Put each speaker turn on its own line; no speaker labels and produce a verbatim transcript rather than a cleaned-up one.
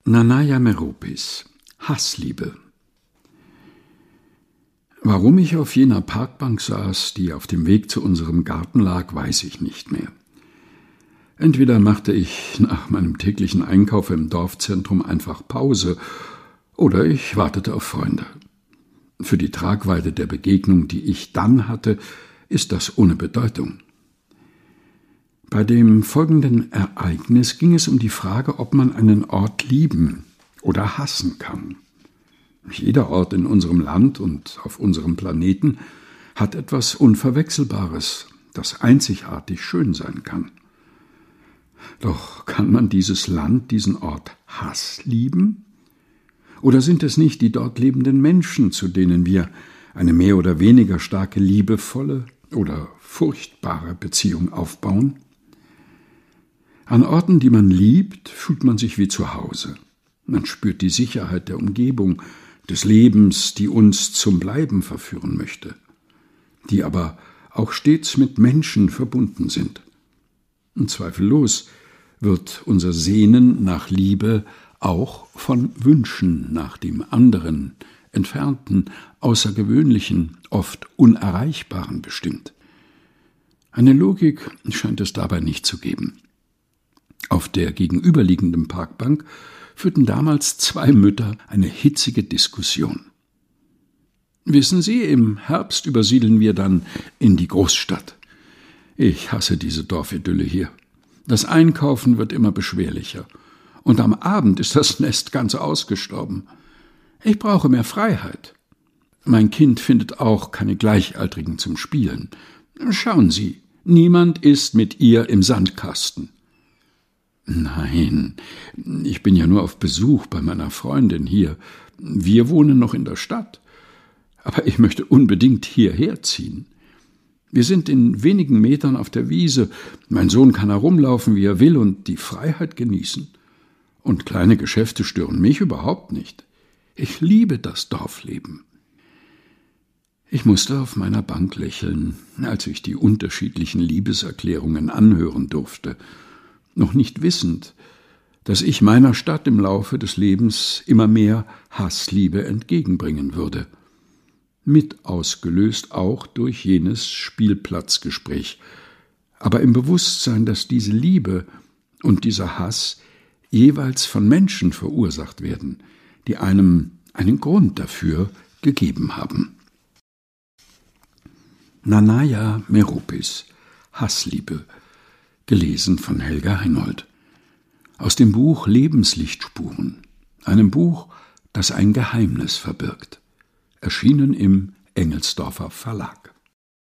Nanaya Meropis, Hassliebe. Warum ich auf jener Parkbank saß, die auf dem Weg zu unserem Garten lag, weiß ich nicht mehr. Entweder machte ich nach meinem täglichen Einkauf im Dorfzentrum einfach Pause, oder ich wartete auf Freunde. Für die Tragweite der Begegnung, die ich dann hatte, ist das ohne Bedeutung. Bei dem folgenden Ereignis ging es um die Frage, ob man einen Ort lieben oder hassen kann. Jeder Ort in unserem Land und auf unserem Planeten hat etwas Unverwechselbares, das einzigartig schön sein kann. Doch kann man dieses Land, diesen Ort Hass lieben? Oder sind es nicht die dort lebenden Menschen, zu denen wir eine mehr oder weniger starke, liebevolle oder furchtbare Beziehung aufbauen? An Orten, die man liebt, fühlt man sich wie zu Hause. Man spürt die Sicherheit der Umgebung, des Lebens, die uns zum Bleiben verführen möchte, die aber auch stets mit Menschen verbunden sind. Und zweifellos wird unser Sehnen nach Liebe auch von Wünschen nach dem anderen, Entfernten, Außergewöhnlichen, oft Unerreichbaren bestimmt. Eine Logik scheint es dabei nicht zu geben. Auf der gegenüberliegenden Parkbank führten damals zwei Mütter eine hitzige Diskussion. »Wissen Sie, im Herbst übersiedeln wir dann in die Großstadt. Ich hasse diese Dorfidylle hier. Das Einkaufen wird immer beschwerlicher. Und am Abend ist das Nest ganz ausgestorben. Ich brauche mehr Freiheit. Mein Kind findet auch keine Gleichaltrigen zum Spielen. Schauen Sie, niemand ist mit ihr im Sandkasten.« »Nein, ich bin ja nur auf Besuch bei meiner Freundin hier. Wir wohnen noch in der Stadt. Aber ich möchte unbedingt hierher ziehen. Wir sind in wenigen Metern auf der Wiese. Mein Sohn kann herumlaufen, wie er will, und die Freiheit genießen. Und kleine Geschäfte stören mich überhaupt nicht. Ich liebe das Dorfleben.« Ich musste auf meiner Bank lächeln, als ich die unterschiedlichen Liebeserklärungen anhören durfte, noch nicht wissend, dass ich meiner Stadt im Laufe des Lebens immer mehr Hassliebe entgegenbringen würde, mit ausgelöst auch durch jenes Spielplatzgespräch, aber im Bewusstsein, dass diese Liebe und dieser Hass jeweils von Menschen verursacht werden, die einem einen Grund dafür gegeben haben. Nanaya Meropis, Hassliebe, gelesen von Helga Heinold. Aus dem Buch Lebenslichtspuren, einem Buch, das ein Geheimnis verbirgt. Erschienen im Engelsdorfer Verlag.